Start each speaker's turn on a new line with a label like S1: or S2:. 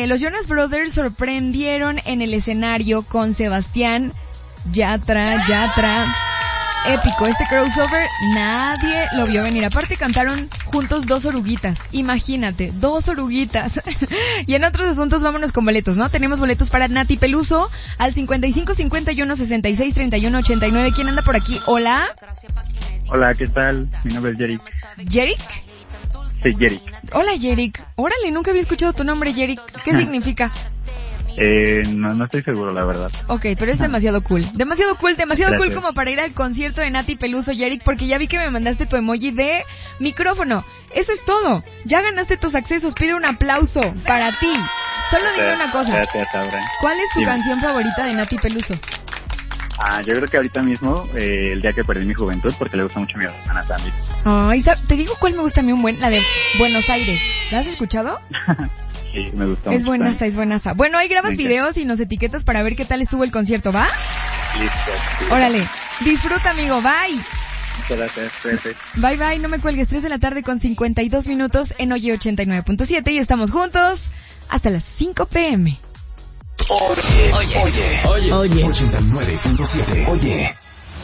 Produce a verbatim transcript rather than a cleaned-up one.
S1: los Jonas Brothers sorprendieron en el escenario con Sebastián Yatra, Yatra. Épico, este crossover nadie lo vio venir. Aparte cantaron juntos dos oruguitas. Imagínate, dos oruguitas. Y en otros asuntos vámonos con boletos, ¿no? Tenemos boletos para Nati Peluso al cincuenta y cinco cincuenta y uno sesenta y seis treinta y uno ochenta y nueve. ¿Quién anda por aquí? Hola.
S2: Hola, ¿qué tal? Mi nombre es Yerick.
S1: ¿Yerick?
S2: Sí, Yerick.
S1: Hola, Yerick. Órale, nunca había escuchado tu nombre, Yerick. ¿Qué significa?
S2: Eh, no, no estoy seguro, la verdad.
S1: Ok, pero es demasiado cool. Demasiado cool, demasiado
S2: Gracias.
S1: cool como para ir al concierto de Nati Peluso, Yerick, porque ya vi que me mandaste tu emoji de micrófono. Eso es todo. Ya ganaste tus accesos. Pido un aplauso para ti. Solo dime una cosa.
S2: Gracias, Abraham.
S1: ¿Cuál es tu
S2: Dime.
S1: canción favorita de Nati Peluso?
S2: Ah, yo creo que ahorita mismo, eh, el día que perdí mi juventud, porque le gusta mucho a mi hermana también.
S1: Ay, ¿sab- te digo cuál me gusta a mí un buen, la de Buenos Aires. ¿La has escuchado?
S2: Sí, me gustó
S1: Es
S2: mucho.
S1: buenaza, es buenaza. Bueno, ahí grabas
S2: Me encanta.
S1: videos y nos etiquetas para ver qué tal estuvo el concierto, ¿va?
S2: Listo. Sí.
S1: Órale, disfruta, amigo, bye.
S2: Muchas gracias, cuídate.
S1: Bye, bye, no me cuelgues. tres de la tarde con cincuenta y dos minutos en Oye ochenta y nueve punto siete y estamos juntos hasta las cinco pm.
S3: Oye, oye, oye, oye, ochenta y nueve punto siete. Oye.